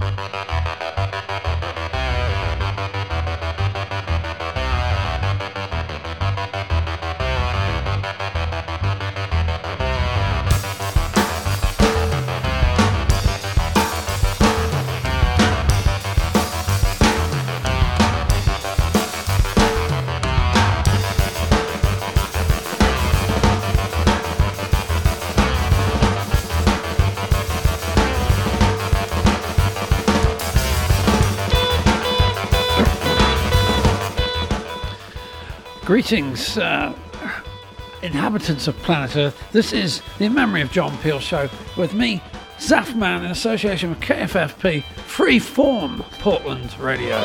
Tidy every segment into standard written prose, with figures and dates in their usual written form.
Greetings, inhabitants of planet Earth. This is the In Memory of John Peel show with me, Zafman, in association with KFFP Freeform Portland Radio.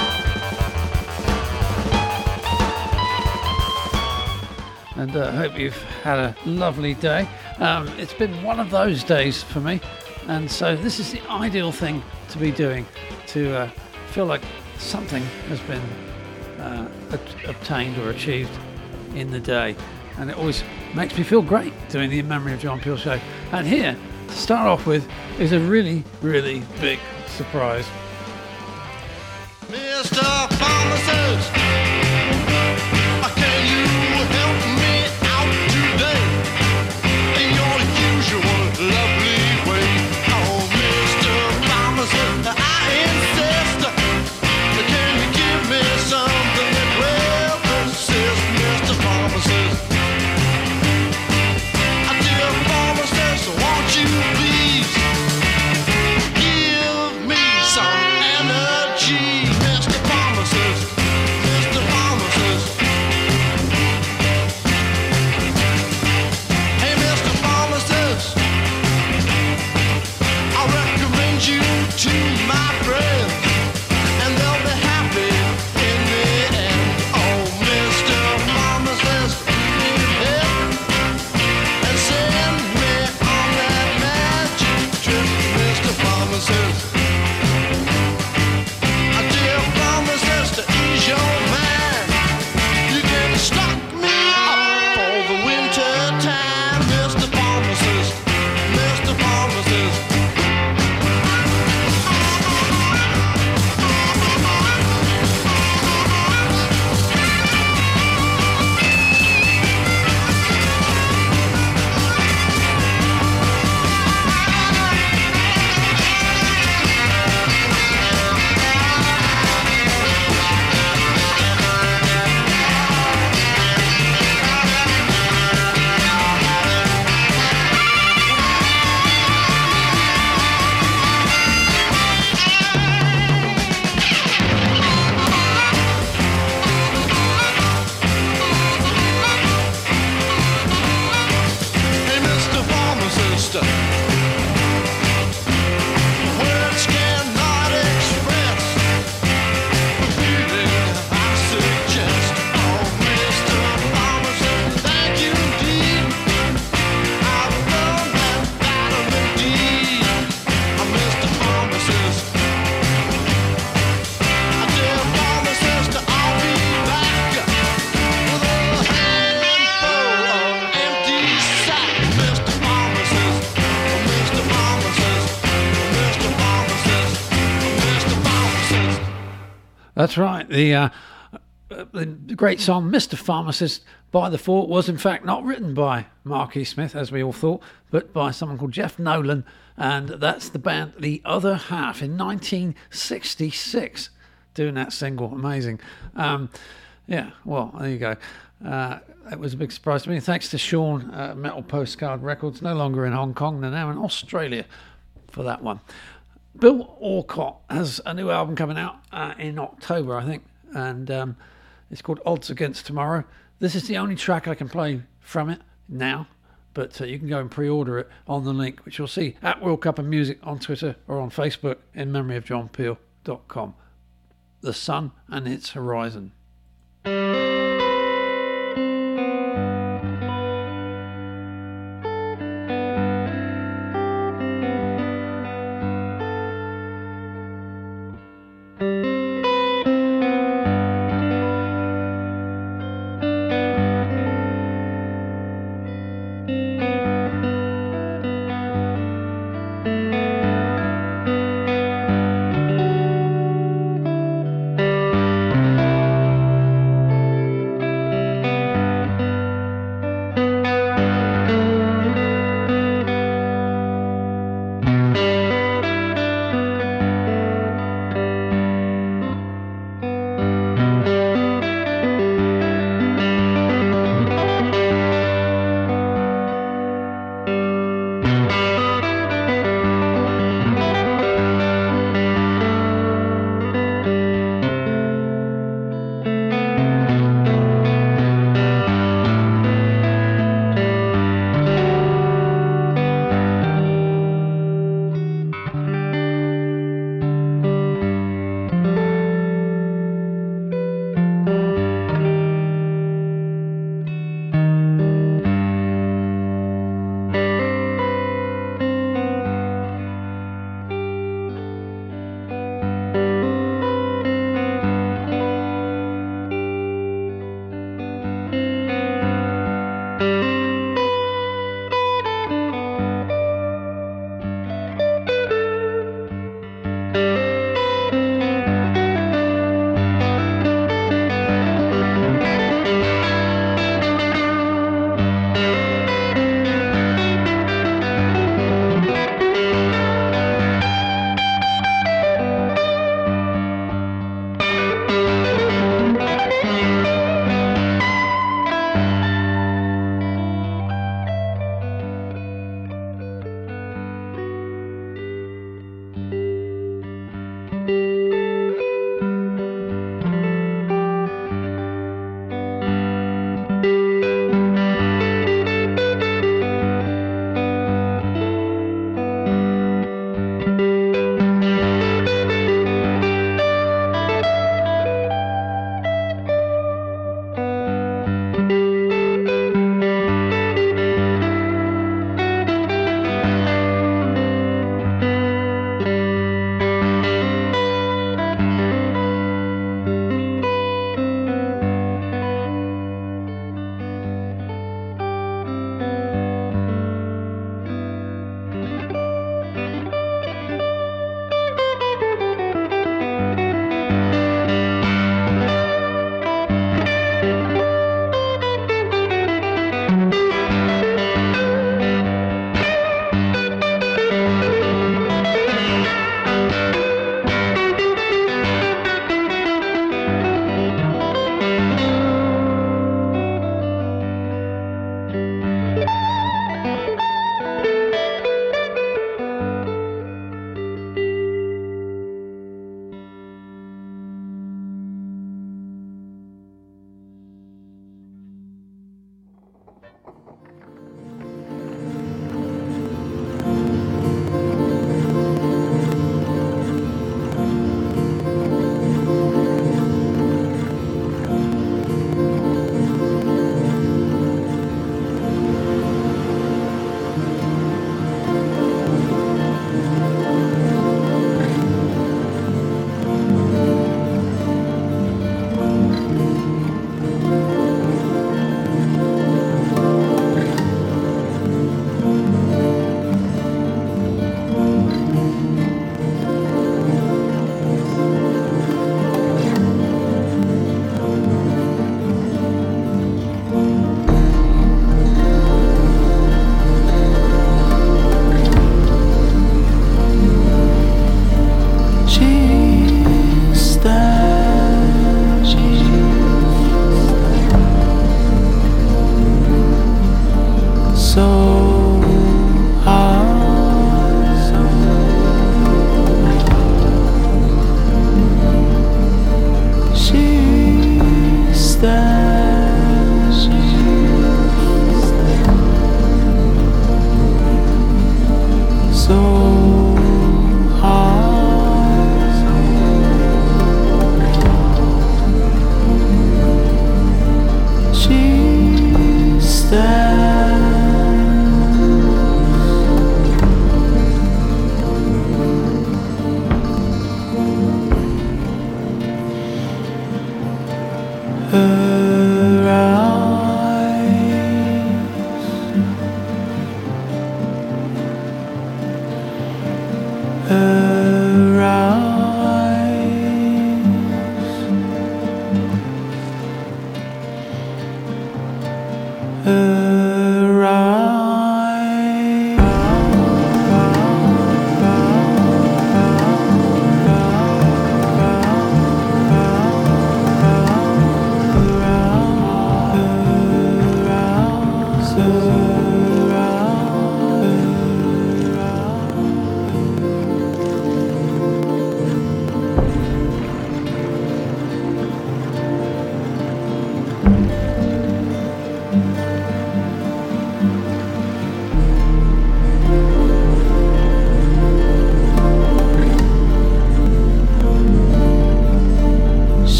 And I hope you've had a lovely day. It's been one of those days for me, and so this is the ideal thing to be doing, to feel like something has been obtained or achieved in the day, and it always makes me feel great doing the In Memory of John Peel show. And here to start off with is a really big surprise. Mr. Pharmacist, can you help me out today in your usual lovely way? Oh, Mr. Pharmacist, I insist, can you give me something that will persist, Mr. Pharmacist? Dear Pharmacist, won't you please give me some energy, Mr. Pharmacist, Mr. Pharmacist. Hey, Mr. Pharmacist, I recommend you to my friends, and they'll be happy in the end. Oh, Mr. Pharmacist, need help, and send me on that magic trip, Mr. Pharmacist. Dear Pharmacist, to ease your mind, you can stock me up for the winter time, Mr. Pharmacist, Mr. Pharmacist. Hey, Mr. Pharmacist, words cannot express the feeling I suggest. Oh, Mr. Pharmacist, thank you indeed. I've learned that vitamin D. Mr. Pharmacist, dear Pharmacist, I'll be back with a handful of empty sack, Mr. Pharmacist, Mr. Pharmacist, Mr. Pharmacist, Mr. Pharmacist. That's right. The great song Mr. Pharmacist by The Four was in fact not written by Mark E. Smith, as we all thought, but by someone called Jeff Nolan, and that's the band The Other Half in 1966 doing that single. Amazing. Yeah, well, there you go. It was a big surprise to me. Thanks to Sean, Metal Postcard Records, no longer in Hong Kong, they're now in Australia for that one. Bill Orcott has a new album coming out in October, I think, and it's called Odds Against Tomorrow. This is the only track I can play from it now, but you can go and pre-order it on the link, which you'll see at World Cup of Music on Twitter or on Facebook, in memoryofjohnpeel.com. The Sun and Its Horizon.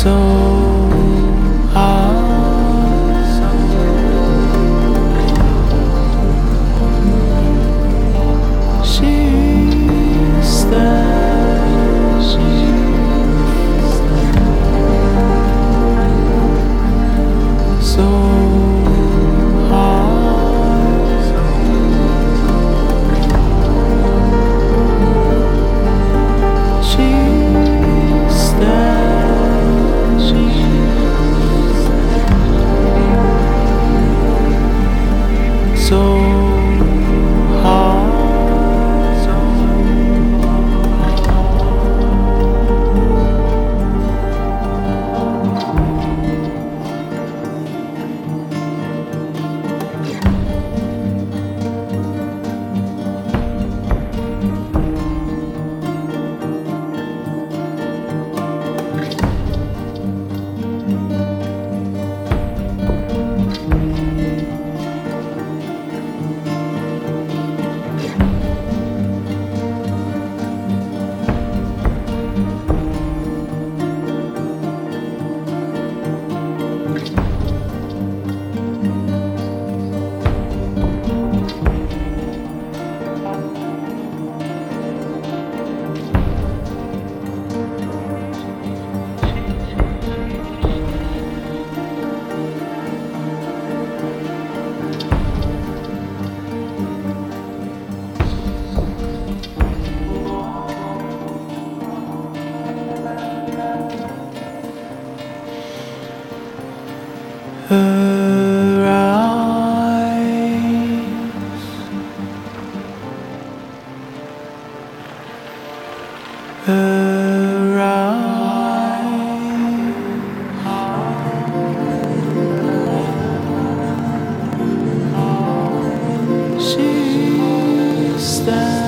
so hard. She's there, so hard. She's there, so hard. Her eyes, her eyes. She's there.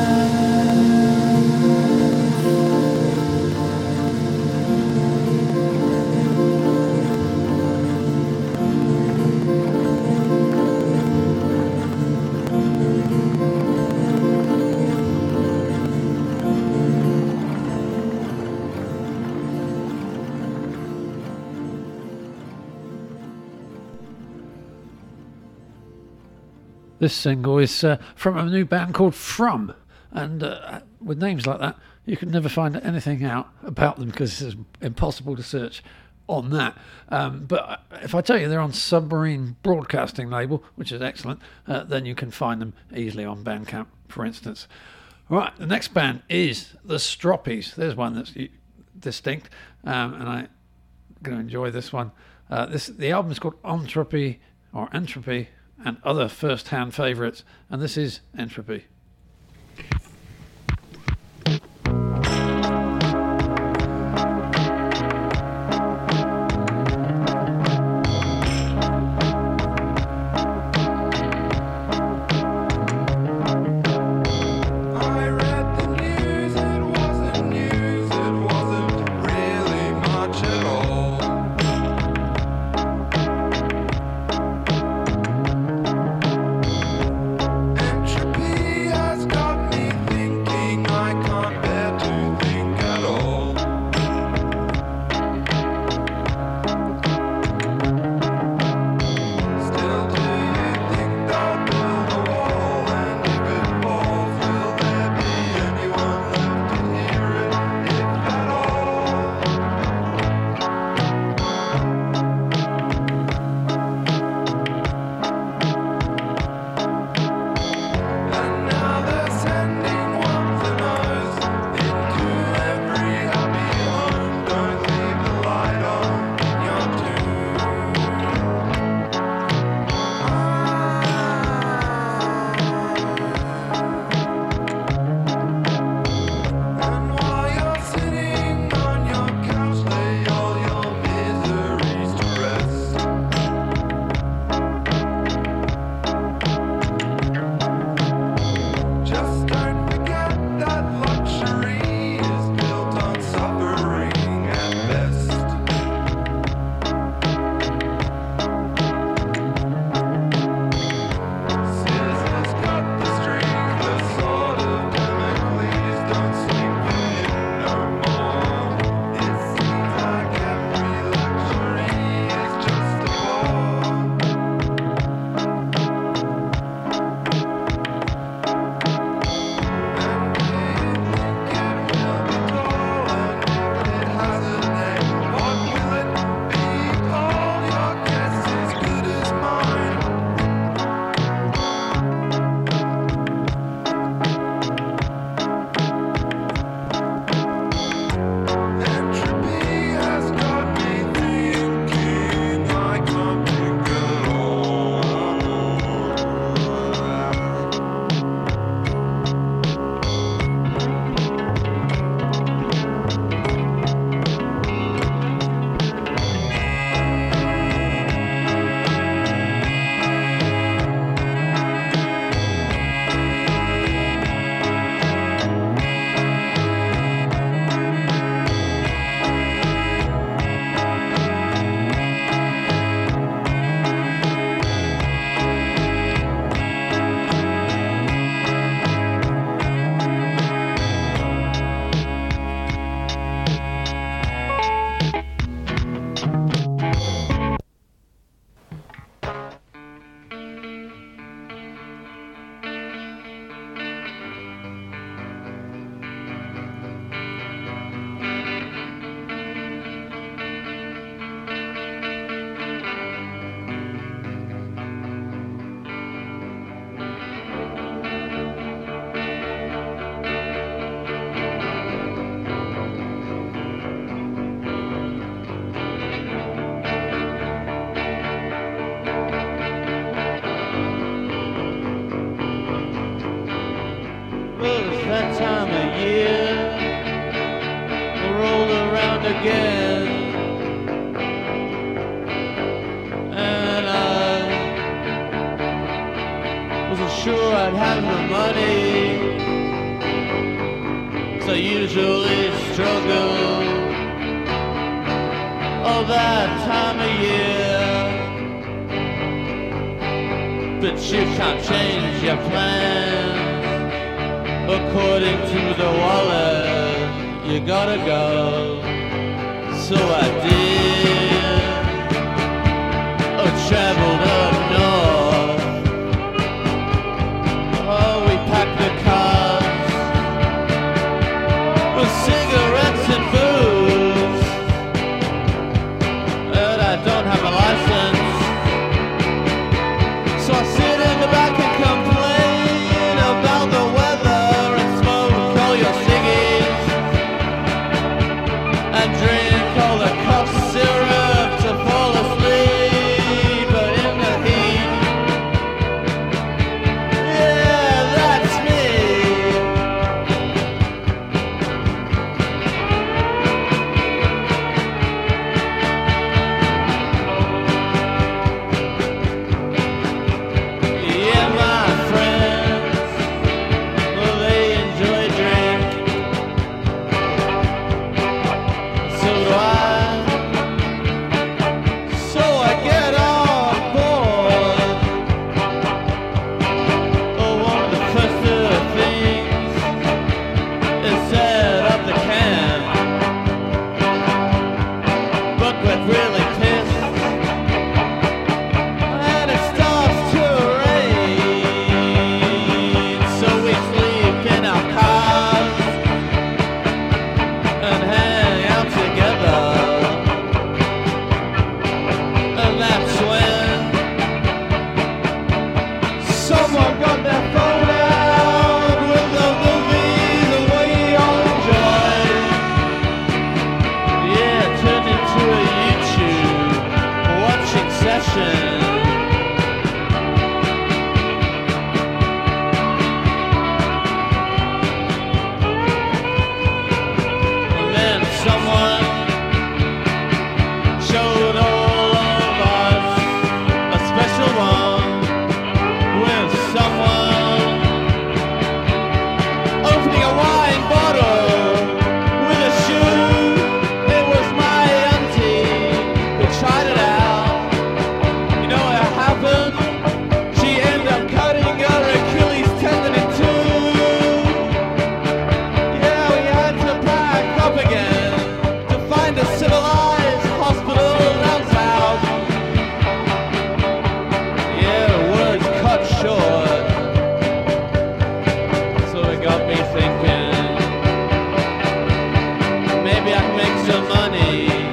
This single is from a new band called From, and with names like that, you can never find anything out about them because it's impossible to search on that. But if I tell you they're on Submarine Broadcasting label, which is excellent, then you can find them easily on Bandcamp, for instance. Right, the next band is the Stroppies. There's one that's distinct, and I'm going to enjoy this one. The album is called Entropy and other first-hand favourites, and this is Entropy. Entropy again. And I wasn't sure I'd have the money, 'cause I usually struggle all that time of year. But you can't change your plans according to the wallet. You gotta go. So I did. Oh, traveled up north. Oh, we packed the cars with cigarettes and booze. And I don't have a license, so I sit in the back and complain about the weather and smoke all your ciggies and drink all the cough syrup to fall asleep. But in the heat, yeah, that's me. Yeah, my friends, well, they enjoy drink. So do I. So I get on board. Oh, one of the first things is set up the camp. But we're really pissed, and it starts to rain. So we sleep in our cars and hang out together. And that's when someone got their phone out with the movie that we all enjoy. Yeah, it turned into a YouTube watching session. And then someone showed all of us a special one with someone opening a wine bottle with a shoe. It was my auntie who tried it out. You know what happened? She ended up cutting her Achilles tendon in two. Yeah, we had to pack up again to find a civilized hospital down south. Yeah, words cut short. So it got me thinking, maybe I can make some money.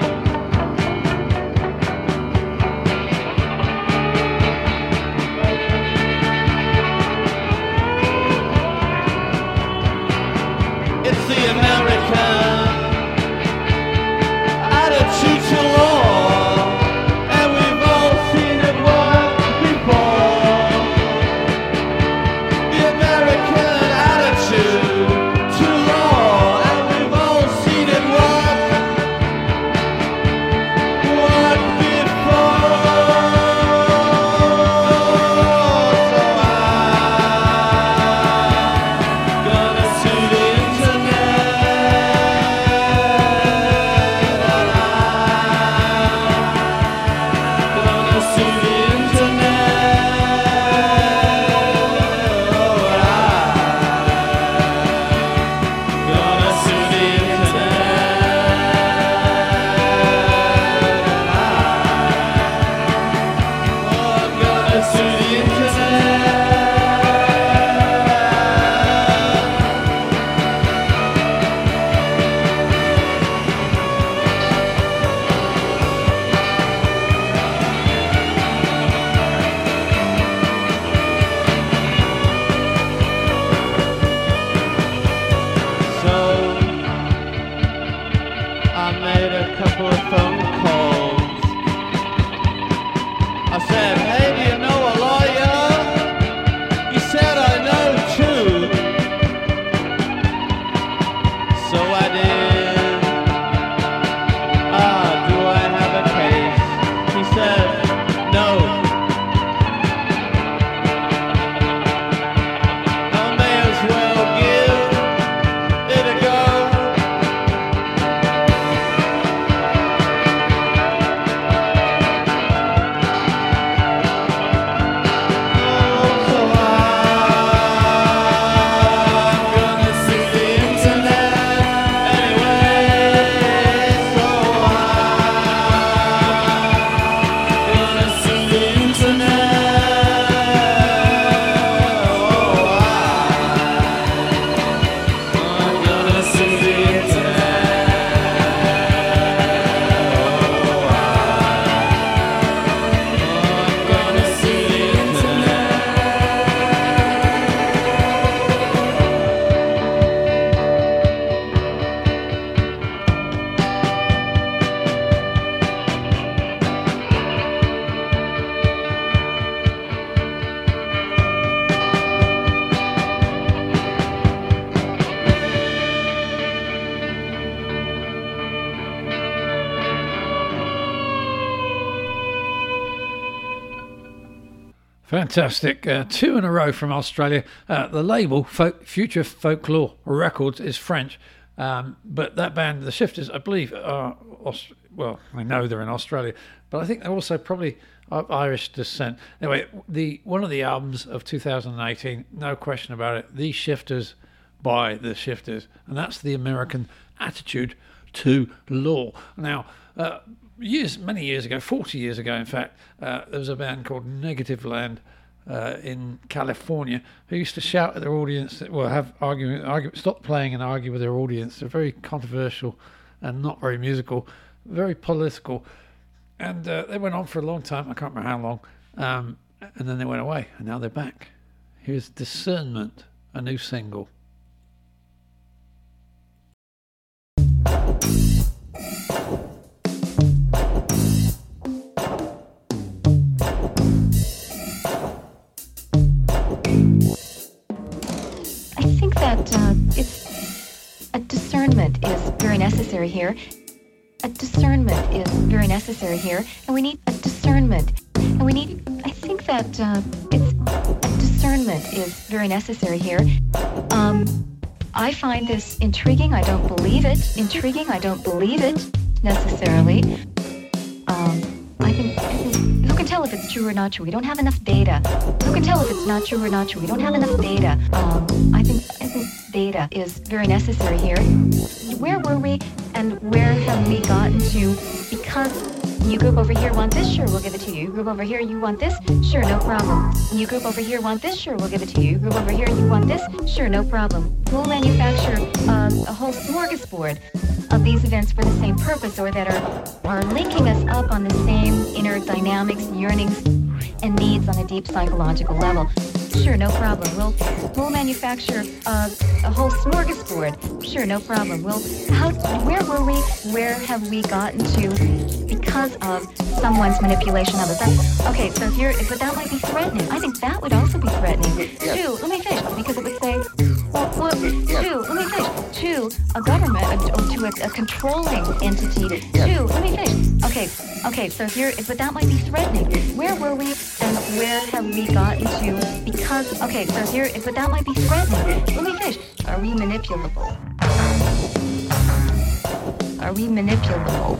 It's the American attitude to law, and we've all seen it work before. The American attitude to law, and we've all seen it work before. So I'm gonna sue the internet, and I'm gonna sue the internet. Oh, I'm gonna sue the internet. Oh, I'm gonna sue the internet. So I made a couple of phone calls. I said, hey, do you know a lawyer? He said, I know too. So I did. Fantastic. Two in a row from Australia. The label, Future Folklore Records, is French. But that band, The Shifters, I believe, are, I know they're in Australia, but I think they're also probably of Irish descent. Anyway, one of the albums of 2018, no question about it, The Shifters by The Shifters. And that's the American attitude to law. Now, many years ago, 40 years ago, in fact, there was a band called Negative Land in California who used to shout at their audience, stop playing and argue with their audience. They're very controversial and not very musical, very political. And they went on for a long time, I can't remember how long, and then they went away, and now they're back. Here's Discernment, a new single. I think that a discernment is very necessary here. A discernment is very necessary here, and we need a discernment. And we need, I think that discernment is very necessary here. I find this intriguing. I don't believe it. Intriguing. I don't believe it necessarily. I think who can tell if it's true or not true? We don't have enough data. Who can tell if it's not true or not true? We don't have enough data. I think data is very necessary here. Where were we and where have we gotten to? Because you group over here want this, sure, we'll give it to you. You group over here, you want this, sure, no problem. You group over here want this, sure, we'll give it to you. You group over here, you want this, sure, no problem. We'll manufacture a whole smorgasbord of these events for the same purpose, or that are linking us up on the same inner dynamics, yearnings, and needs on a deep psychological level. Sure, no problem. We'll manufacture a whole smorgasbord. Sure, no problem. Where were we? Where have we gotten to because of someone's manipulation of us? Okay, so but that might be threatening. I think that would also be threatening. Two, let me finish, because it would say, to a government, or to a controlling entity. Two, let me finish. Okay, so but that might be threatening. Where were we and where have we gotten to because, but that might be threatening. Let me finish. Are we manipulable? Are we manipulable?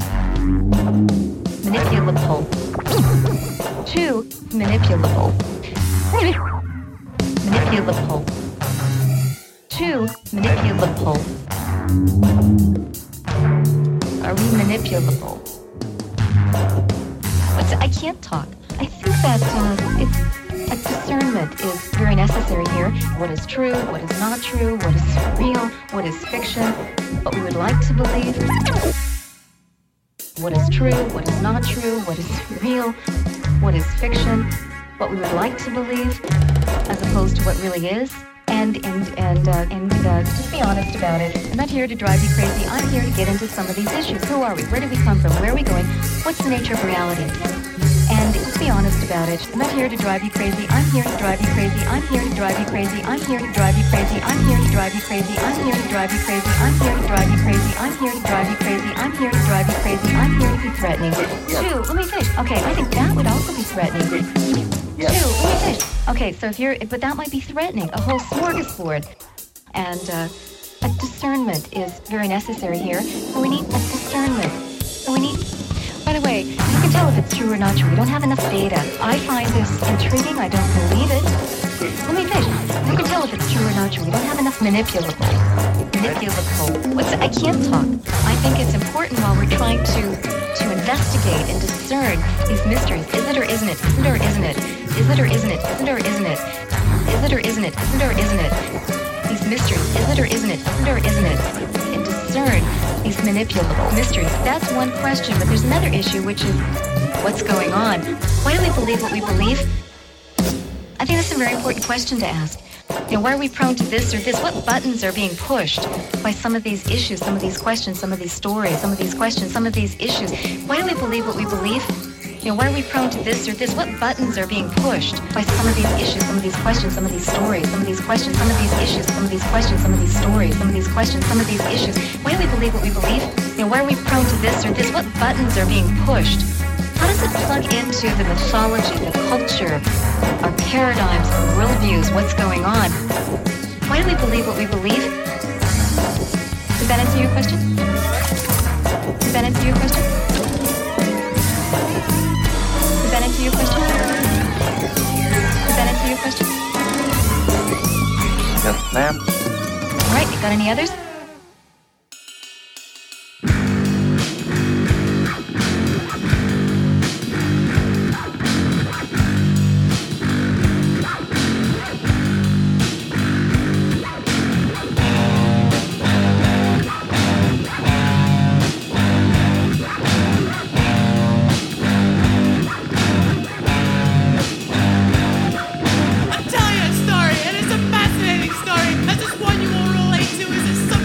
Manipulable. Two, manipulable. Manipulable. Two, manipulable. Are we manipulable? I can't talk. I think that a discernment is very necessary here. What is true, what is not true, what is real, what is fiction, what we would like to believe. What is true, what is not true, what is real, what is fiction, what we would like to believe, as opposed to what really is. And just be honest about it. I'm not here to drive you crazy. I'm here to get into some of these issues. Who are we? Where do we come from? Where are we going? What's the nature of reality? And just be honest about it. I'm not here to drive you crazy. I'm here to drive you crazy. I'm here to drive you crazy. I'm here to drive you crazy. I'm here to drive you crazy. I'm here to drive you crazy. I'm here to drive you crazy. I'm here to drive you crazy. I'm here to drive you crazy. I'm here to be threatening. Two, let me finish. Okay, I think that would also be threatening. Yes. Two, let me finish. Okay, so but that might be threatening, a whole smorgasbord. And a discernment is very necessary here. And we need a discernment. By the way, you can tell if it's true or not true. We don't have enough data. I find this intriguing. I don't believe it. Let me finish. You can tell if it's true or not true. We don't have enough manipulable. I can't talk. I think it's important while we're trying to investigate and discern these mysteries. Is it or isn't it? Isn't it or isn't it? Is it or isn't it? Isn't it or isn't it? Is it or isn't it? Isn't it or isn't it? These mysteries. Is it or isn't it? Isn't it or isn't it? And discern these manipulable mysteries. That's one question, but there's another issue, which is what's going on? Why do we believe what we believe? I think that's a very important question to ask. Why are we prone to this or this? What buttons are being pushed by some of these issues, some of these questions, some of these stories, some of these questions, some of these issues? Why do we believe what we believe? Why are we prone to this or this? What buttons are being pushed by some of these issues, some of these questions, some of these stories, some of these questions, some of these issues, some of these questions, some of these stories, some of these questions, some of these issues? Why do we believe what we believe? Why are we prone to this or this? What buttons are being pushed? how does it plug into the mythology, the culture, our paradigms, our worldviews, what's going on? Why do we believe what we believe? Does that answer your question? Does that answer your question? Does that answer your question? Does that answer your question? Yes, ma'am. All right, you got any others? I'll tell you a story, and it's a fascinating story. As this one you will relate to is a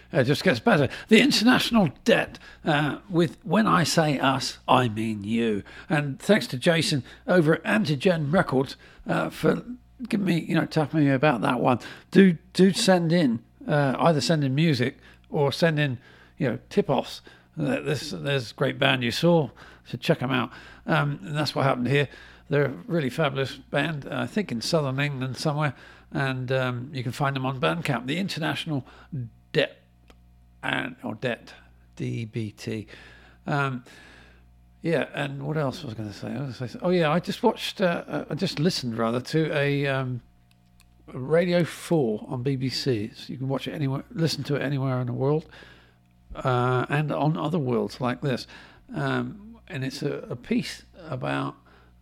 It just gets better. The International Debt with When I Say Us, I Mean You. And thanks to Jason over at Antigen Records for giving me, tapping me about that one. Do send in, either send in music or send in, tip-offs. There's a great band you saw, so check them out. And that's what happened here. They're a really fabulous band, I think in southern England somewhere, and you can find them on Bandcamp. The International Debt, Debt, DBT. Yeah, and what else was I going to say? Oh yeah, I just listened to a Radio 4 on BBC. So you can watch it anywhere, listen to it anywhere in the world, and on other worlds like this. And it's a piece about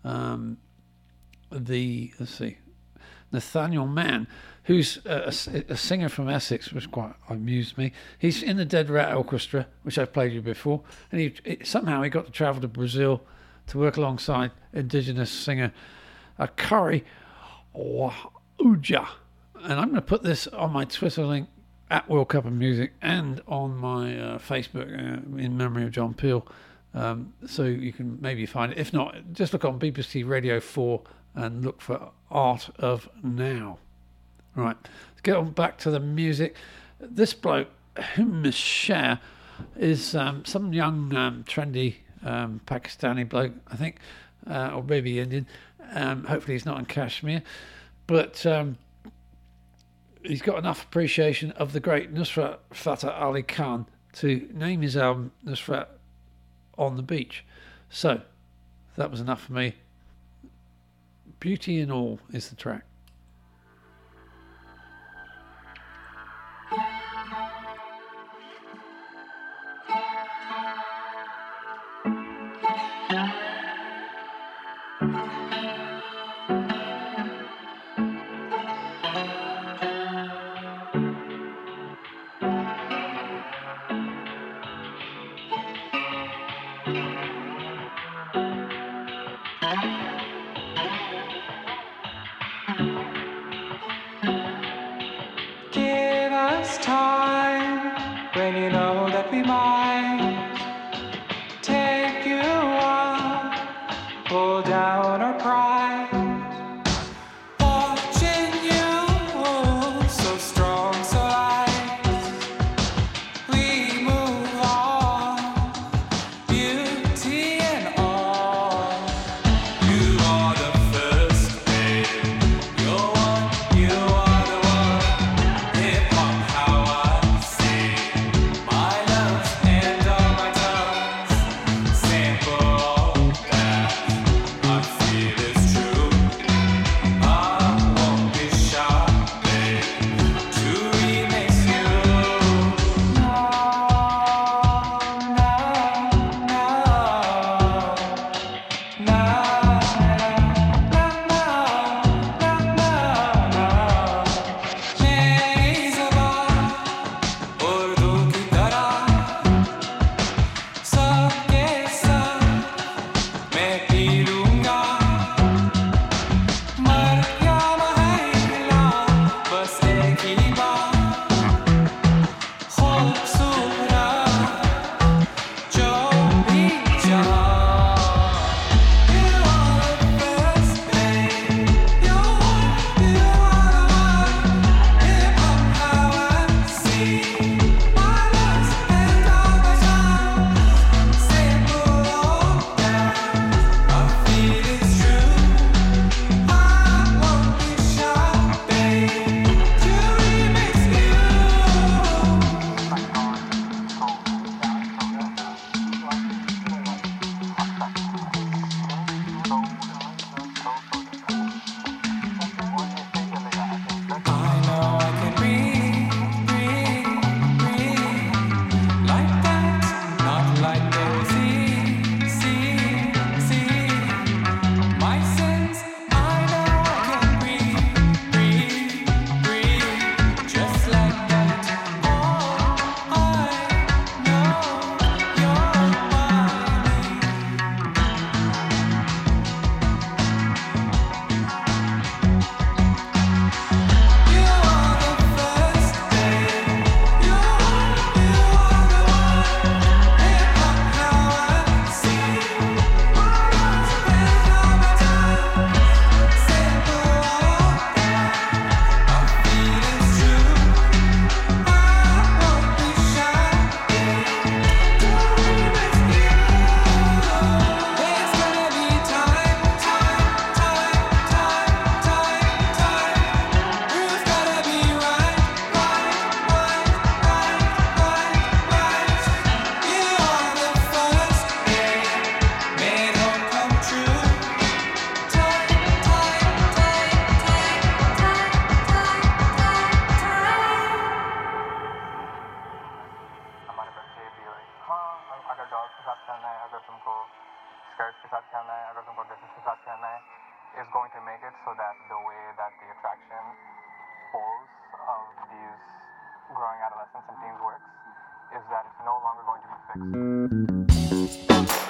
Nathaniel Mann, who's a singer from Essex, which quite amused me. He's in the Dead Rat Orchestra, which I've played you before, and somehow he got to travel to Brazil to work alongside indigenous singer Akari Uja. And I'm going to put this on my Twitter link at World Cup of Music and on my Facebook in memory of John Peel. So you can maybe find it. If not, just look on BBC Radio 4 and look for Art of Now. Right, let's get on back to the music. This bloke, Hummus Shah, is some young, trendy Pakistani bloke, I think, or maybe Indian. Hopefully he's not in Kashmir. But he's got enough appreciation of the great Nusrat Fateh Ali Khan to name his album Nusrat on the Beach. So that was enough for me. Beauty in All is the track. Give us time when you know that we might take you up, pull down our pride. Watching you so strong, so light, we move on, beauty and all. You are the first babe, you're one, you are the one. Hip hop, how I see my love growing adolescents and teens works is that it's no longer going to be fixed.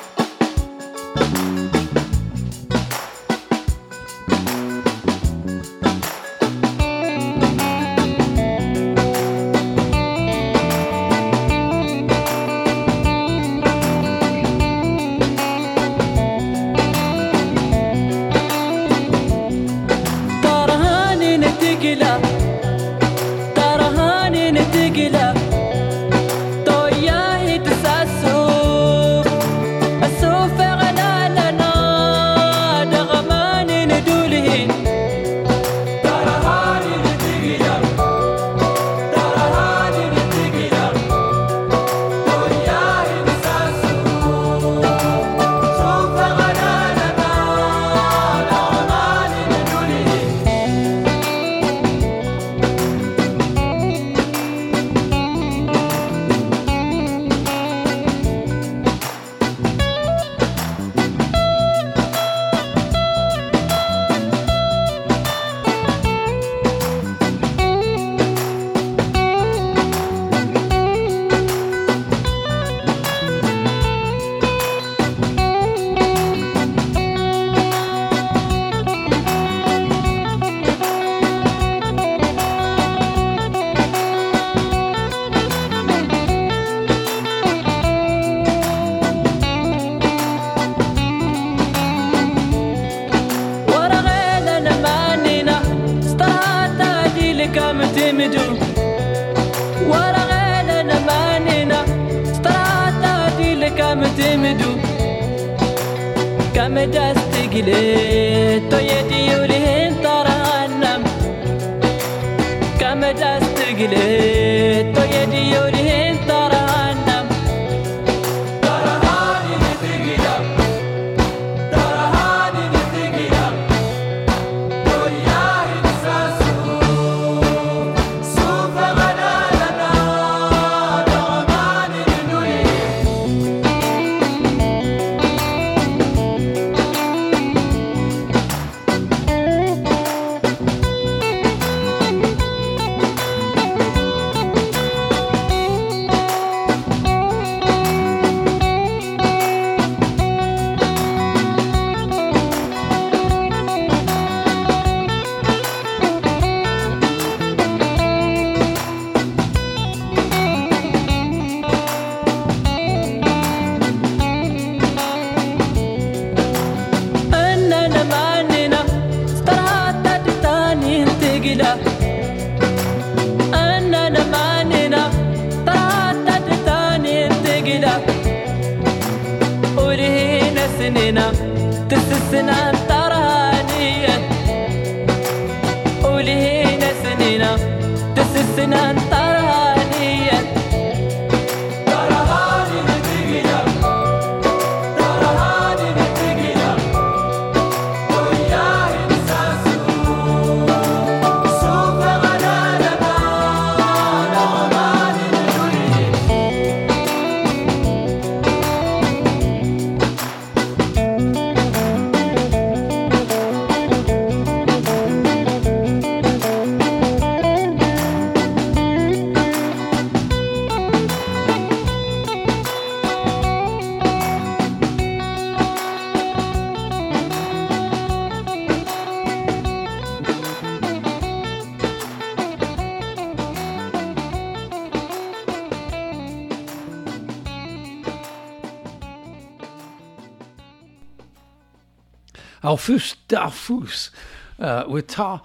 Alfus Darfus with Ta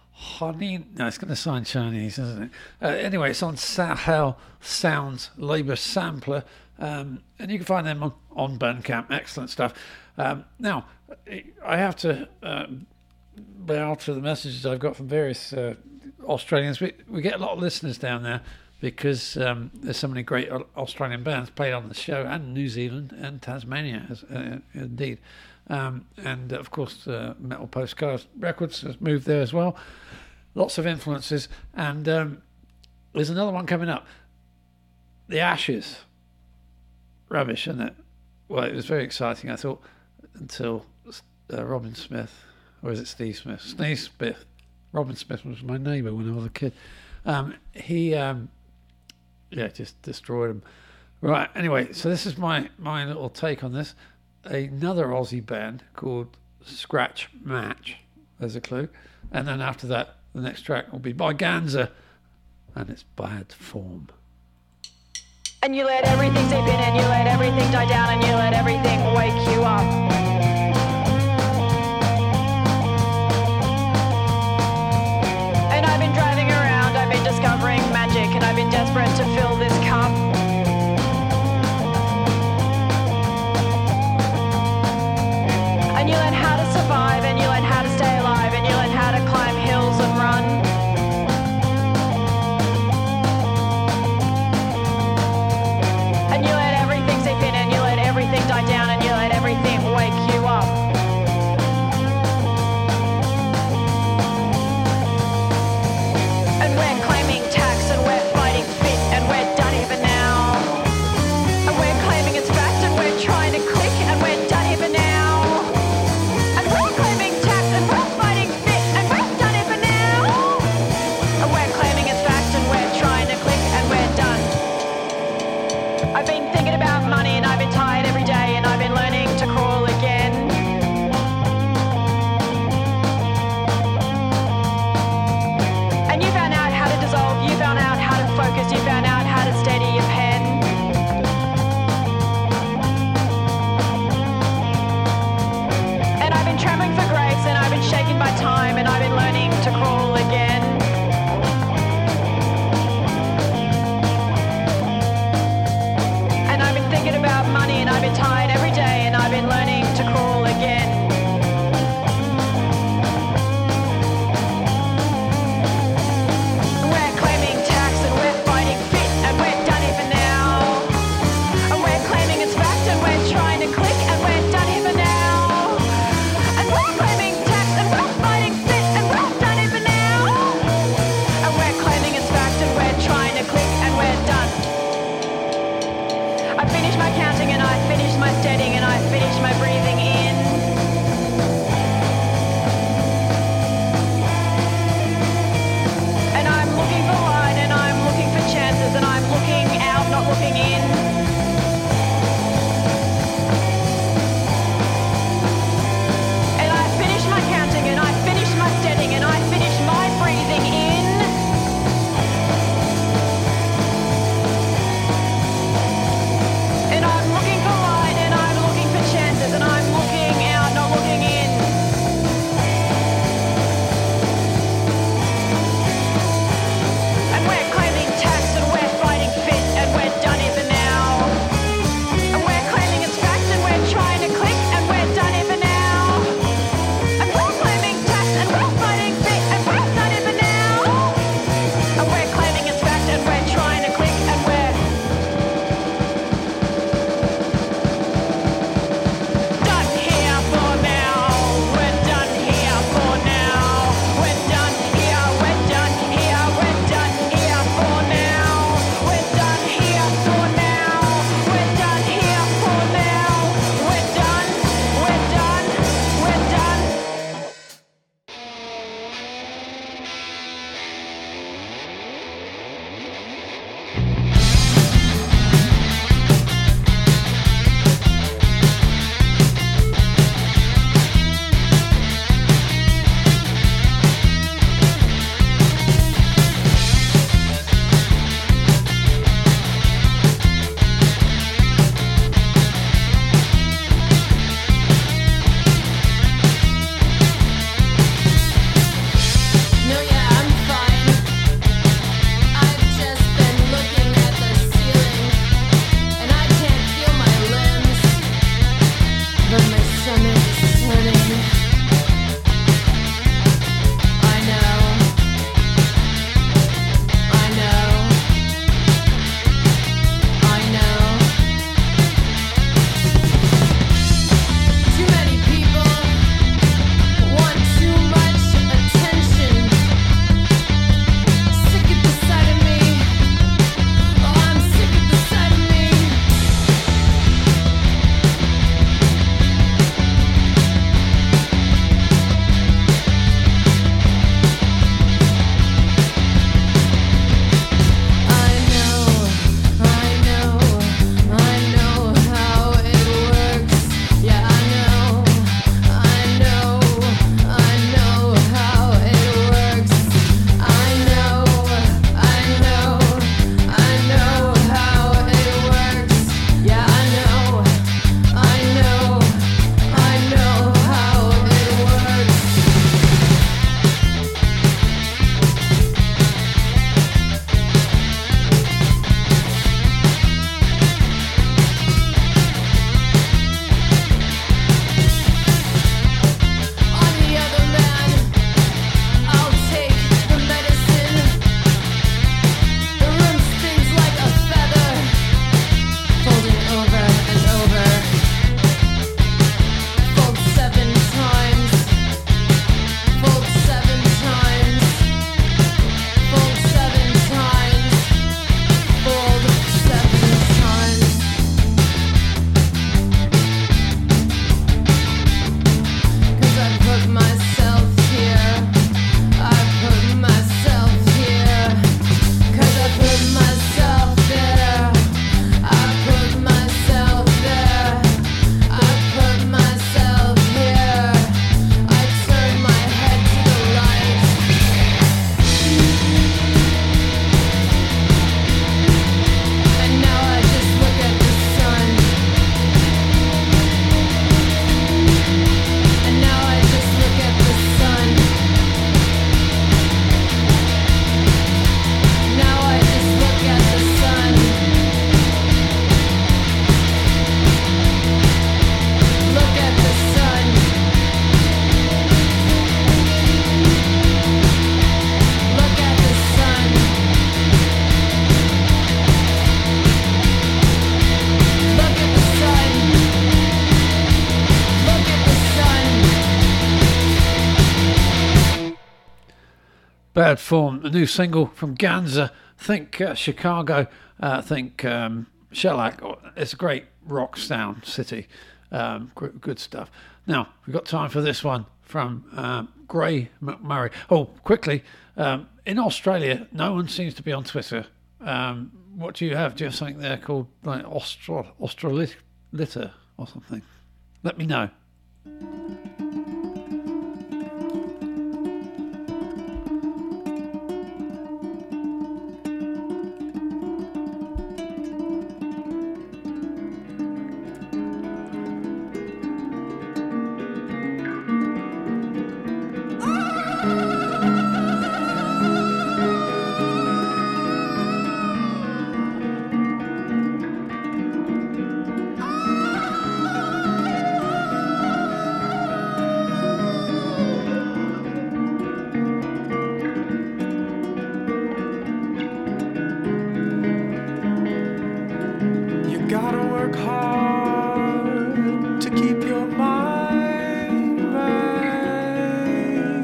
Hanin. No, it's going to sound Chinese, isn't it? Anyway, it's on Sahel Sounds Labour Sampler, and you can find them on Bandcamp. Excellent stuff. Now, I have to bow to the messages I've got from various Australians. We get a lot of listeners down there because there's so many great Australian bands played on the show, and New Zealand and Tasmania, indeed. And of course, Metal Postcard Records has moved there as well. Lots of influences, and there's another one coming up. The Ashes. Rubbish, isn't it? Well, it was very exciting, I thought, until Robin Smith, or is it Steve Smith? Steve Smith. Robin Smith was my neighbour when I was a kid. He Yeah, just destroyed them. Right. Anyway, so this is my little take on this. Another Aussie band called Scratch Match. There's a clue. And then after that, the next track will be by Ganza, and it's Bad Form. And you let everything seep in, and you let everything die down, and you let everything wake you up. And I've been driving around, I've been discovering magic, and I've been desperate to fill this cup. And you learn how to survive, and you learn how to stay alive, and you learn how to climb hills and run. And you let everything seep in, and you let everything die down, and you let everything wake you up. And we're claiming tax, and we're fighting fit, and we're done even now. And we're claiming it's fact, and we're trying to click, and we're done even now. And we're claiming tax, and we're fighting fit, and we're done even now. And we're claiming it's fact, and we're trying to click, and we're done. I've been thinking about money, and I've been tired every day, and I've been learning to crawl again. And you found out how to dissolve, you found out how to focus, you found out how to steady your pen. And I've been trembling for grace, and I've been shaken by time, and I've been learning to crawl again. And I've been thinking about money, and I've been tired every day, and I've been learning to crawl again. We're claiming tax, and we're fighting fit, and we're done even now. And we're claiming it's fact, and we're trying to click, and we're done even now. And we're claiming tax, and we're fighting fit, and we're done even now. And we're claiming it's fact, and we're trying to click, and we're done. I finished my counting, and I finished my Bad Form, a new single from Ganza. Think Chicago, think Shellac. It's a great rock sound city. Good stuff. Now, we've got time for this one from Gray McMurray. Oh, quickly, in Australia, no one seems to be on Twitter. What do you have? Do you have something there called like Australita or something? Let me know. You gotta work hard to keep your mind right.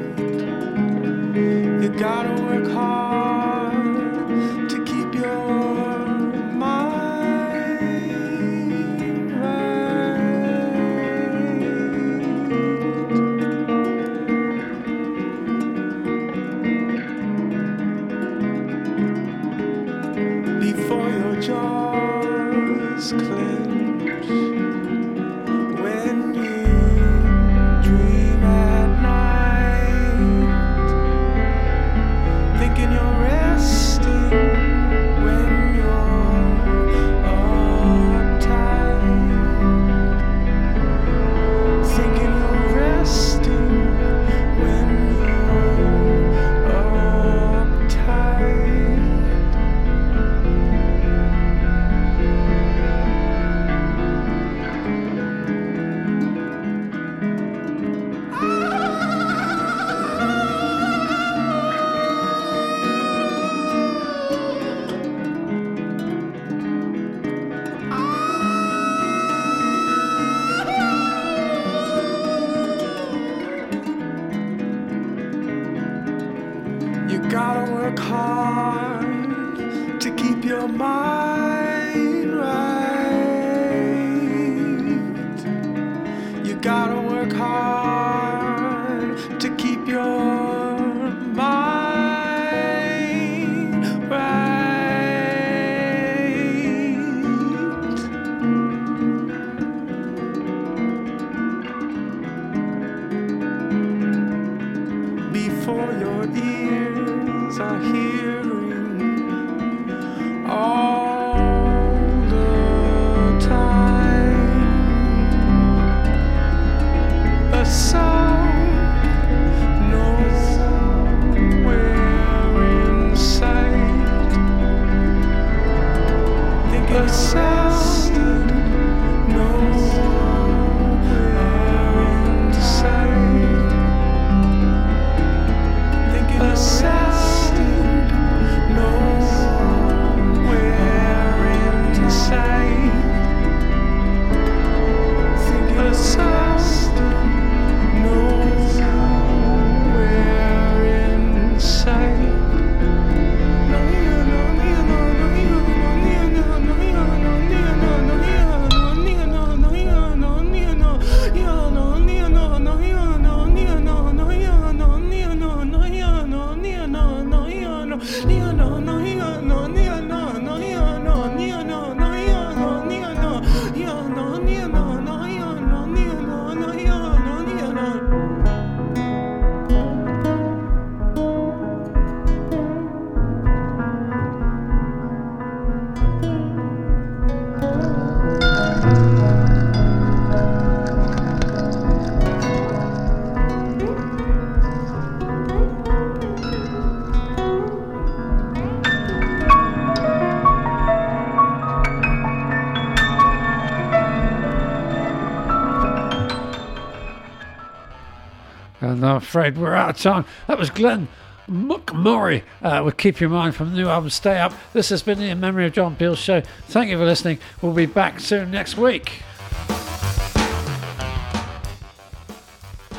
You gotta work hard to keep your mind right. Before your jaws clench, when you dream at night, thinking you're resting when you're uptight, thinking you're resting when you're uptight. You gotta work hard to keep your mind right. You gotta work hard to keep your mind right. Before your ears are hearing all the time a sound nowhere in sight. Think a sound nowhere in sight. Thinking a sound nowhere in sight. Thinking a sound nowhere in sight. And I'm afraid we're out of time. That was Glenn McMurray with Keep Your Mind from the new album Stay Up. This has been the In Memory of John Peel show. Thank you for listening. We'll be back soon next week.